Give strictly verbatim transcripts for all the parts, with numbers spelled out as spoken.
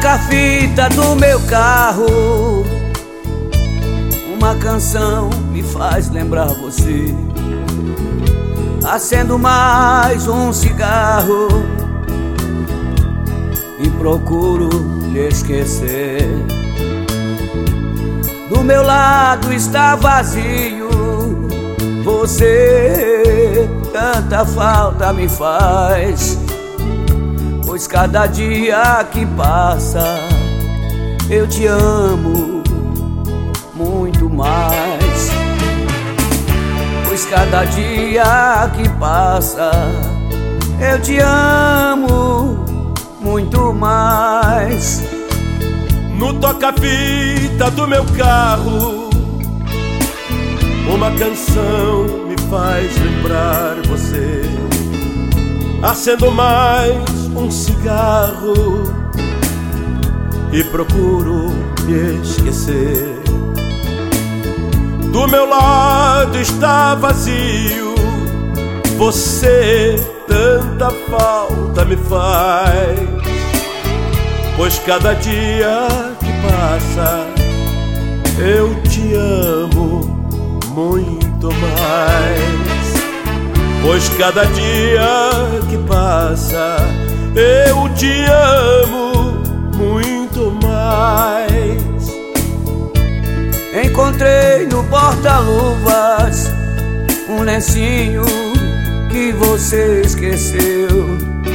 toca-fita do meu carro, uma canção me faz lembrar você. Acendo mais um cigarro e procuro lhe esquecer. Do meu lado está vazio, você tanta falta me faz. Pois cada dia que passa eu te amo muito mais. Pois cada dia que passa eu te amo muito mais. No toca-fita do meu carro, uma canção me faz lembrar você. Acendo mais um cigarro e procuro me esquecer. Do meu lado está vazio, você tanta falta me faz. Pois cada dia que passa eu te amo muito mais. Pois cada dia que passa eu te amo muito mais. Encontrei no porta-luvas um lencinho que você esqueceu,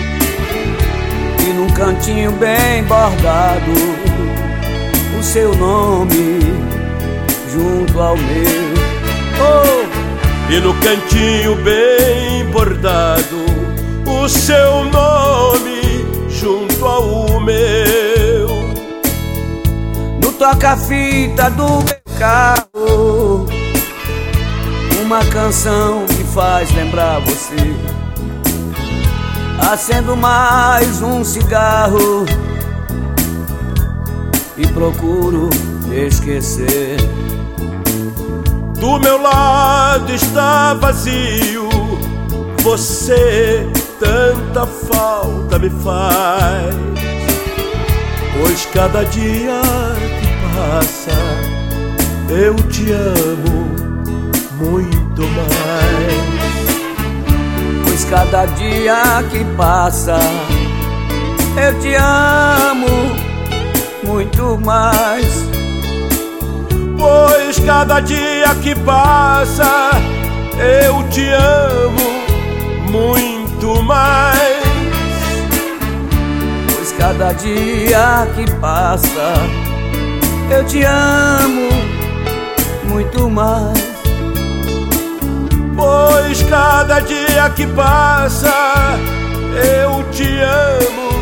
e num cantinho bem bordado o seu nome junto ao meu. Oh! E no cantinho bem bordado o seu nome junto ao meu. No toca-fita do meu carro, uma canção me faz lembrar você. Acendo mais um cigarro e procuro me esquecer. Do meu lado está vazio, você tanta falta me faz. Pois cada dia que passa eu te amo muito mais. Pois cada dia que passa eu te amo muito mais. Pois cada dia que passa eu te amo muito mais. Pois cada dia que passa eu te amo muito mais. Pois cada dia que passa eu te amo